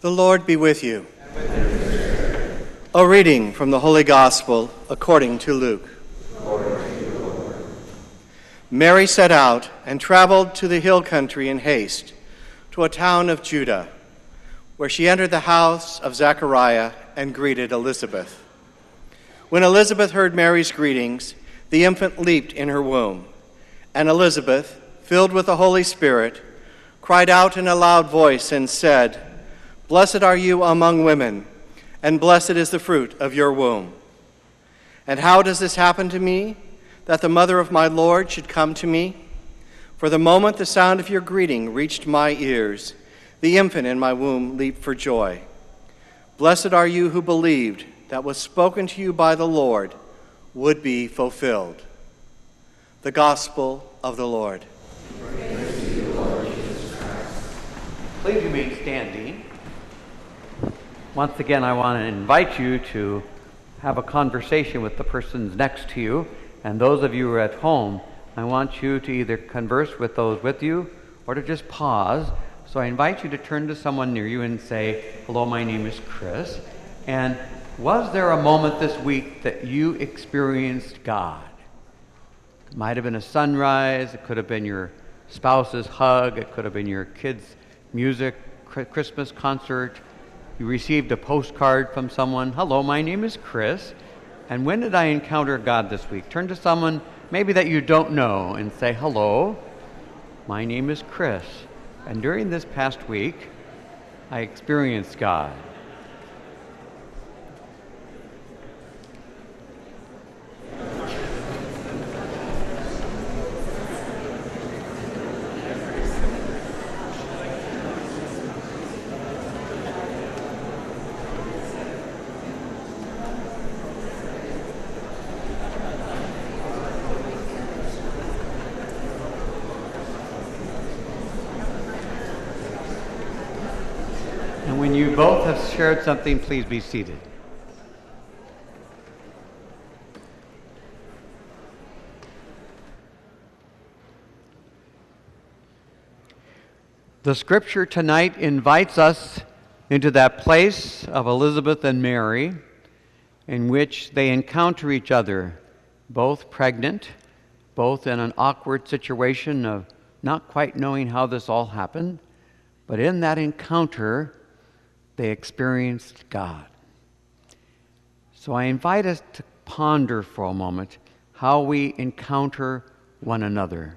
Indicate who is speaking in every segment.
Speaker 1: The Lord be with you. A reading from the Holy Gospel according to Luke. Mary set out and traveled to the hill country in haste, to a town of Judah, where she entered the house of Zechariah and greeted Elizabeth. When Elizabeth heard Mary's greetings, the infant leaped in her womb, and Elizabeth, filled with the Holy Spirit, cried out in a loud voice and said, "Blessed are you among women, and blessed is the fruit of your womb. And how does this happen to me, that the mother of my Lord should come to me? For the moment the sound of your greeting reached my ears, the infant in my womb leaped for joy. Blessed are you who believed that was spoken to you by the Lord would be fulfilled." The Gospel of the Lord.
Speaker 2: Praise to you, Lord Jesus Christ. Please remain standing. Once again, I want to invite you to have a conversation with the persons next to you. And those of you who are at home, I want you to either converse with those with you or to just pause. So I invite you to turn to someone near you and say, "Hello, my name is Chris. And was there a moment this week that you experienced God?" It might have been a sunrise. It could have been your spouse's hug. It could have been your kids' music, Christmas concert. You received a postcard from someone. "Hello, my name is Chris. And when did I encounter God this week?" Turn to someone maybe that you don't know and say, "Hello, my name is Chris. And during this past week, I experienced God." When you both have shared something, please be seated. The scripture tonight invites us into that place of Elizabeth and Mary in which they encounter each other, both pregnant, both in an awkward situation of not quite knowing how this all happened, but in that encounter, they experienced God. So I invite us to ponder for a moment how we encounter one another.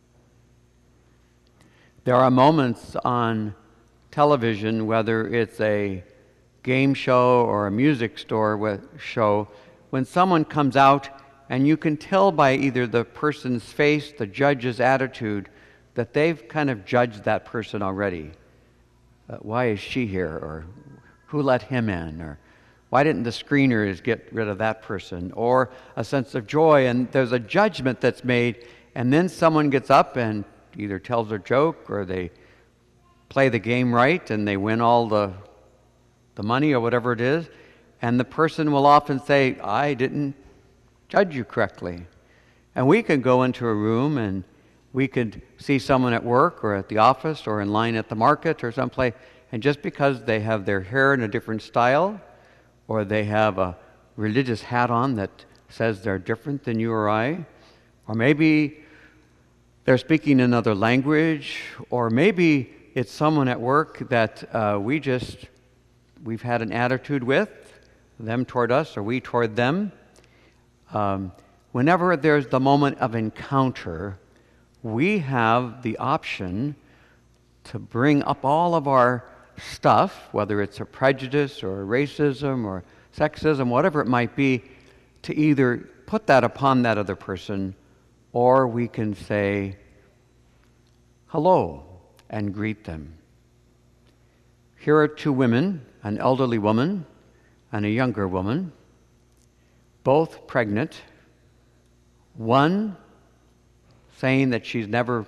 Speaker 2: There are moments on television, whether it's a game show or a music store show, when someone comes out and you can tell by either the person's face, the judge's attitude, that they've kind of judged that person already. Why is she here? Or who let him in? Or why didn't the screeners get rid of that person? Or a sense of joy, and there's a judgment that's made, and then someone gets up and either tells a joke or they play the game right and they win all the money or whatever it is, and the person will often say, "I didn't judge you correctly." And we can go into a room and we could see someone at work or at the office or in line at the market or someplace, and just because they have their hair in a different style or they have a religious hat on that says they're different than you or I, or maybe they're speaking another language, or maybe it's someone at work that we've had an attitude with, them toward us or we toward them. Whenever there's the moment of encounter, we have the option to bring up all of our stuff, whether it's a prejudice or racism or sexism, whatever it might be, to either put that upon that other person, or we can say hello and greet them. Here are two women, an elderly woman and a younger woman, both pregnant, one saying that she's never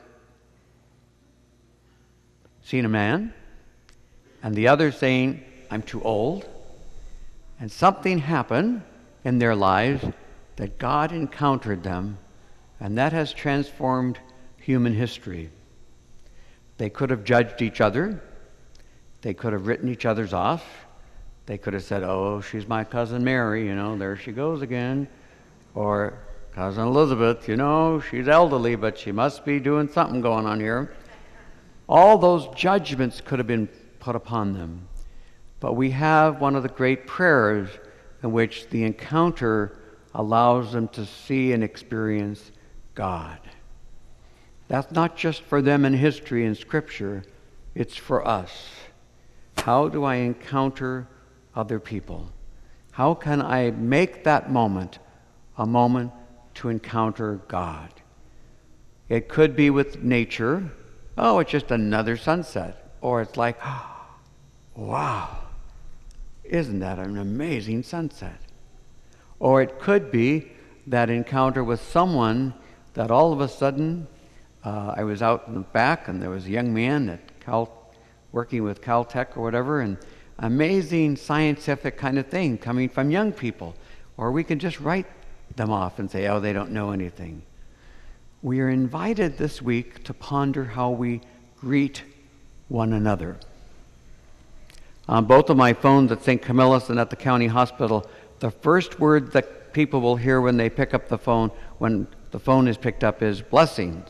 Speaker 2: seen a man, and the other saying, "I'm too old." And something happened in their lives that God encountered them, and that has transformed human history. They could have judged each other. They could have written each other's off. They could have said, oh, she's my cousin Mary, there she goes again. Or cousin Elizabeth, she's elderly, but she must be doing something going on here. All those judgments could have been put upon them. But we have one of the great prayers in which the encounter allows them to see and experience God. That's not just for them in history and Scripture, it's for us. How do I encounter other people? How can I make that moment a moment to encounter God? It could be with nature. Oh, it's just another sunset. Or it's like, wow, isn't that an amazing sunset? Or it could be that encounter with someone that all of a sudden, I was out in the back and there was a young man working with Caltech or whatever, and amazing scientific kind of thing coming from young people. Or we can just write them off and say, oh, they don't know anything. We are invited this week to ponder how we greet one another. On both of my phones at St. Camillus and at the county hospital, the first word that people will hear when they pick up the phone, when the phone is picked up, is blessings.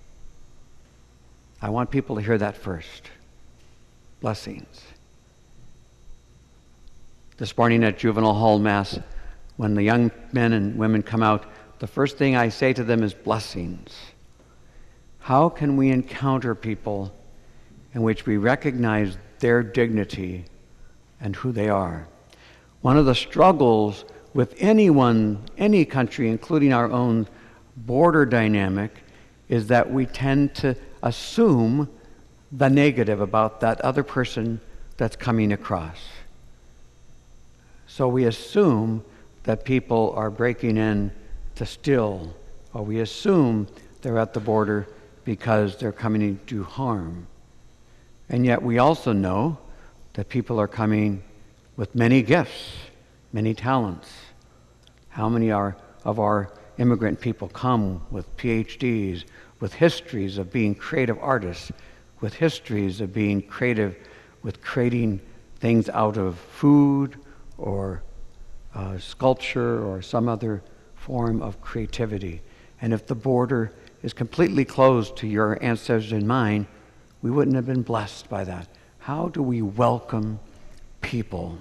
Speaker 2: I want people to hear that first. Blessings. This morning at Juvenile Hall Mass, when the young men and women come out, the first thing I say to them is blessings. How can we encounter people in which we recognize their dignity and who they are? One of the struggles with anyone, any country, including our own border dynamic, is that we tend to assume the negative about that other person that's coming across. So we assume that people are breaking in to steal, or we assume they're at the border because they're coming to do harm. And yet we also know that people are coming with many gifts, many talents. How many of our immigrant people come with PhDs, with histories of being creative artists, with histories of being creative, with creating things out of food or sculpture or some other form of creativity. And if the border is completely closed to your ancestors and mine, we wouldn't have been blessed by that. How do we welcome people?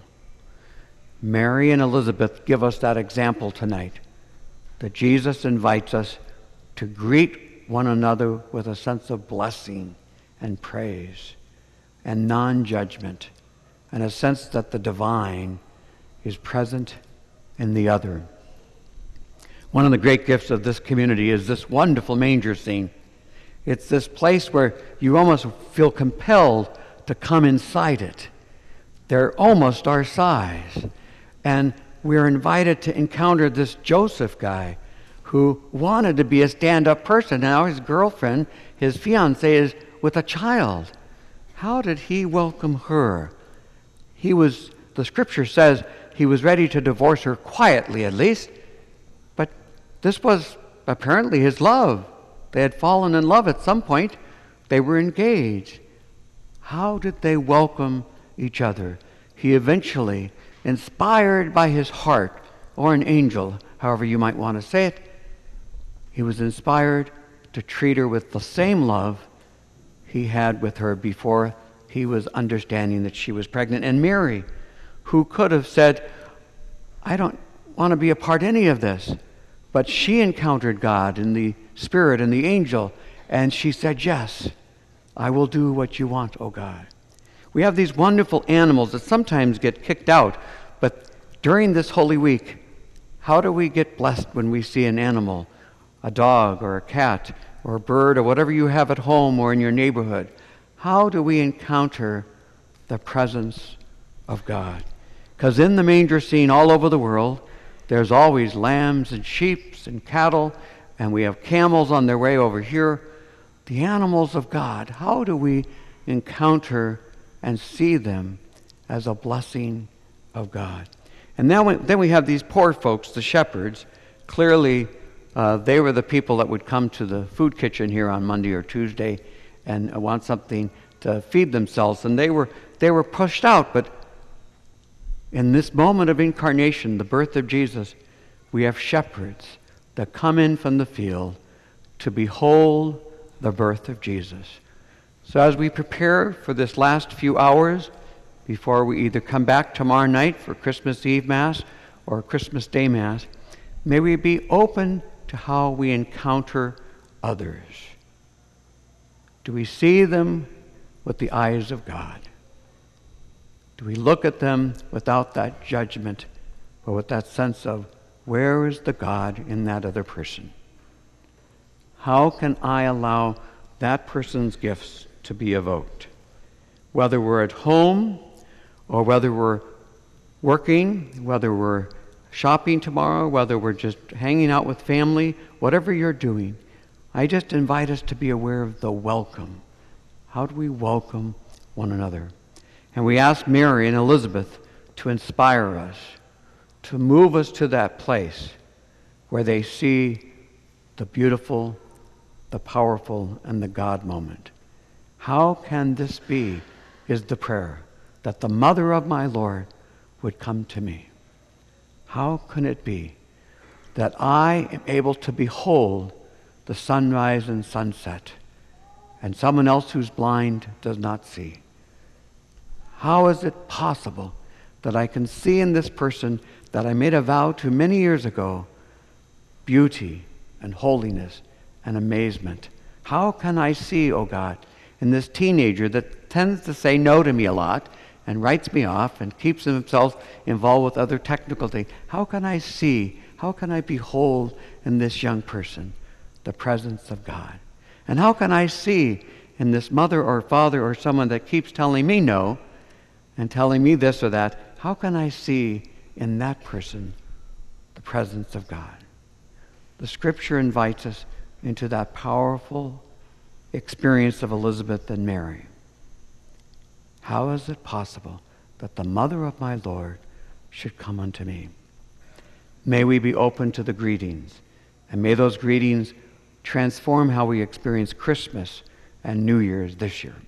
Speaker 2: Mary and Elizabeth give us that example tonight, that Jesus invites us to greet one another with a sense of blessing and praise and non-judgment, and a sense that the divine is present in the other. One of the great gifts of this community is this wonderful manger scene. It's this place where you almost feel compelled to come inside it. They're almost our size. And we're invited to encounter this Joseph guy who wanted to be a stand-up person. Now his girlfriend, his fiancée, is with a child. How did he welcome her? The scripture says he was ready to divorce her quietly at least, but this was apparently his love. They had fallen in love at some point. They were engaged. How did they welcome each other? He eventually, inspired by his heart, or an angel, however you might want to say it, he was inspired to treat her with the same love he had with her before he was understanding that she was pregnant. And Mary, who could have said, I don't want to be a part of any of this, but she encountered God in the Spirit and the angel, and she said, yes, I will do what you want, oh God. We have these wonderful animals that sometimes get kicked out, but during this Holy Week, how do we get blessed when we see an animal, a dog or a cat or a bird or whatever you have at home or in your neighborhood? How do we encounter the presence of God? Because in the manger scene all over the world, there's always lambs and sheep and cattle, and we have camels on their way over here. The animals of God, how do we encounter and see them as a blessing of God? And then we have these poor folks, the shepherds. Clearly, they were the people that would come to the food kitchen here on Monday or Tuesday and want something to feed themselves. And they were they were pushed out. But in this moment of incarnation, the birth of Jesus, we have shepherds that come in from the field to behold the birth of Jesus. So as we prepare for this last few hours before we either come back tomorrow night for Christmas Eve Mass or Christmas Day Mass, may we be open to how we encounter others. Do we see them with the eyes of God? Do we look at them without that judgment, but with that sense of, where is the God in that other person? How can I allow that person's gifts to be evoked? Whether we're at home or whether we're working, whether we're shopping tomorrow, whether we're just hanging out with family, whatever you're doing, I just invite us to be aware of the welcome. How do we welcome one another? And we ask Mary and Elizabeth to inspire us, to move us to that place where they see the beautiful, the powerful, and the God moment. How can this be, is the prayer, that the mother of my Lord would come to me? How can it be that I am able to behold the sunrise and sunset, and someone else who's blind does not see? How is it possible that I can see in this person that I made a vow to many years ago beauty and holiness and amazement? How can I see, oh God, in this teenager that tends to say no to me a lot and writes me off and keeps himself involved with other technical things, how can I see, how can I behold in this young person the presence of God? And how can I see in this mother or father or someone that keeps telling me no and telling me this or that, how can I see in that person the presence of God? The Scripture invites us into that powerful experience of Elizabeth and Mary. How is it possible that the mother of my Lord should come unto me? May we be open to the greetings, and may those greetings transform how we experience Christmas and New Year's this year.